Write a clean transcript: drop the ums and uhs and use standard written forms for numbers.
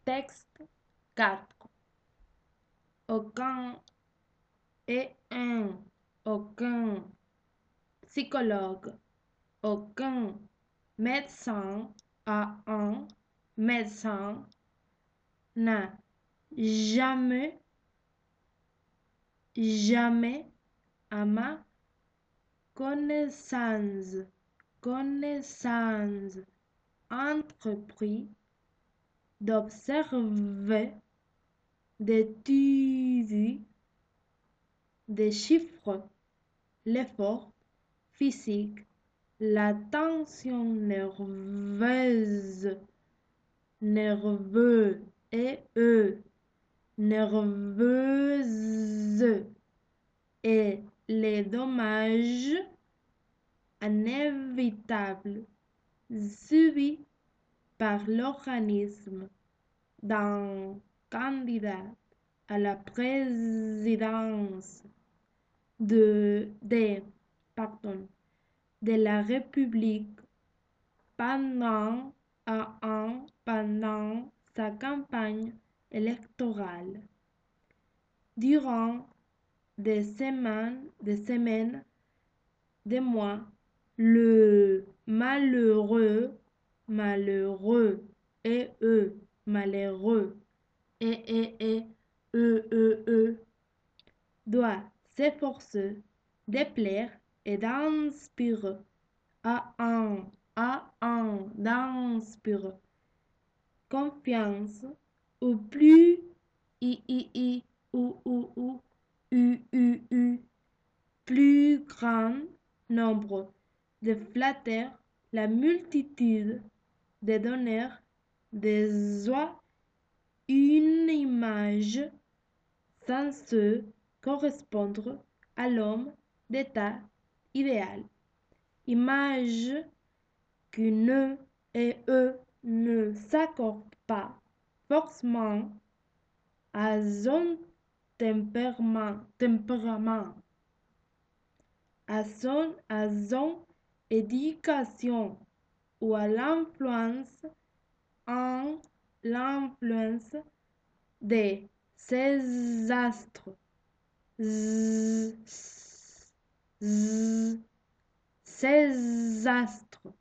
Texte 4. Aucun et aucun psychologue, aucun médecin a un médecin n'a jamais, jamais à ma connaissance entrepris d'observer, d'étudier des chiffres, l'effort physique, la tension nerveuse nerveuse et les dommages inévitables subis par l'organisme d'un candidat à la présidence pardon, de la République pendant sa campagne électorale. Durant des semaines, des mois, le malheureux malheureux doit s'efforcer de plaire et d'inspirer d'inspirer confiance au plus plus grand nombre de flatteurs, la multitude de donneurs des oies une image censée correspondre à l'homme d'état idéal. Image qui ne s'accorde pas forcément à son tempérament, à son éducation ou à l'influence de ces astres. Ces astres